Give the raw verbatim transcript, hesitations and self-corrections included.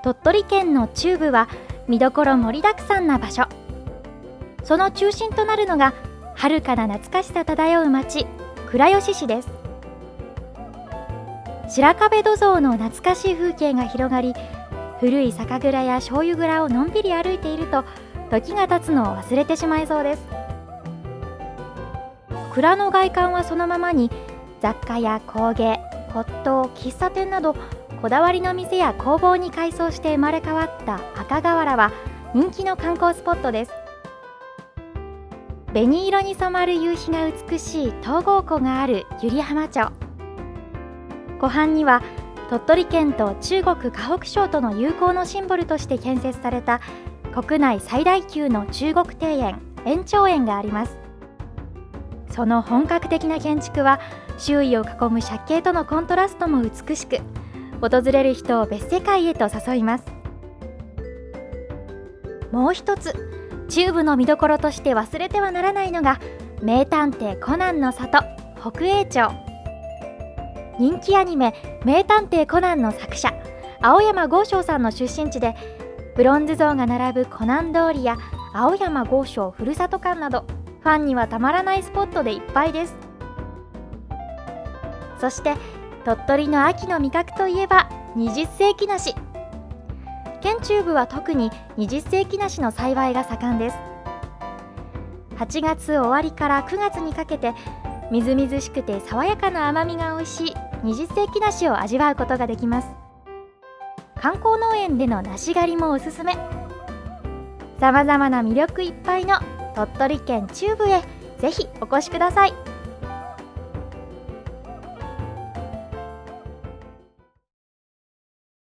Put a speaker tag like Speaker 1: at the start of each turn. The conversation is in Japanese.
Speaker 1: 鳥取県の中部は見どころ盛りだくさんな場所。その中心となるのが遥かな懐かしさ漂う町、倉吉市です。白壁土蔵の懐かしい風景が広がり、古い酒蔵や醤油蔵をのんびり歩いていると時が経つのを忘れてしまいそうです。蔵の外観はそのままに、雑貨や工芸、骨董、喫茶店などこだわりの店や工房に改装して生まれ変わった赤瓦は人気の観光スポットです。紅色に染まる夕日が美しい東郷湖がある湯梨浜町。湖畔には鳥取県と中国河北省との友好のシンボルとして建設された国内最大級の中国庭園、延長園があります。その本格的な建築は周囲を囲む借景とのコントラストも美しく、訪れる人を別世界へと誘います。もう一つ、中部の見どころとして忘れてはならないのが名探偵コナンの里、北栄町。人気アニメ名探偵コナンの作者青山剛昌さんの出身地で、ブロンズ像が並ぶコナン通りや青山剛昌ふるさと館など、ファンにはたまらないスポットでいっぱいです。そして鳥取の秋の味覚といえば二十世紀梨。県中部は特に二十世紀梨の栽培が盛んです。はちがつ終わりからくがつにかけて、みずみずしくて爽やかな甘みが美味しい二十世紀梨を味わうことができます。観光農園での梨狩りもおすすめ。さまざまな魅力いっぱいの鳥取県中部へぜひお越しください。